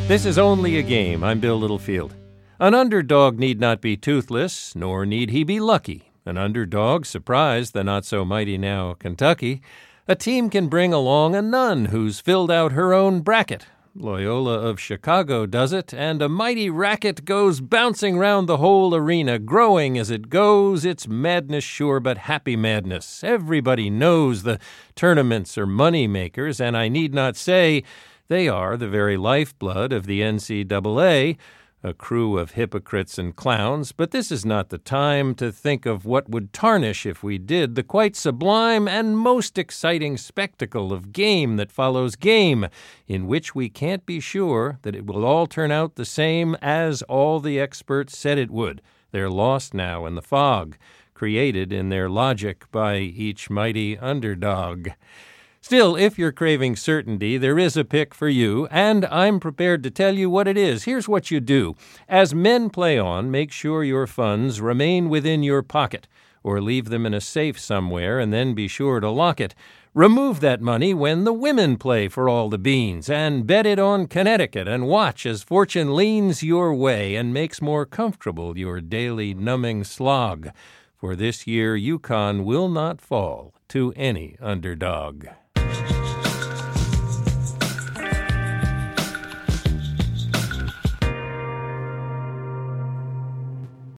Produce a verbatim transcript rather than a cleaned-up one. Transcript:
This is only a game. I'm Bill Littlefield. An underdog need not be toothless, nor need he be lucky. An underdog surprised the not-so-mighty now Kentucky. A team can bring along a nun who's filled out her own bracket. Loyola of Chicago does it, and a mighty racket goes bouncing round the whole arena, growing as it goes. It's madness sure, but happy madness. Everybody knows the tournaments are money makers, and I need not say they are the very lifeblood of the N C double A, a crew of hypocrites and clowns. But this is not the time to think of what would tarnish, if we did, the quite sublime and most exciting spectacle of game that follows game, in which we can't be sure that it will all turn out the same as all the experts said it would. They're lost now in the fog, created in their logic by each mighty underdog. Still, if you're craving certainty, there is a pick for you, and I'm prepared to tell you what it is. Here's what you do. As men play on, make sure your funds remain within your pocket, or leave them in a safe somewhere, and then be sure to lock it. Remove that money when the women play for all the beans, and bet it on Connecticut, and watch as fortune leans your way and makes more comfortable your daily numbing slog. For this year, UConn will not fall to any underdog.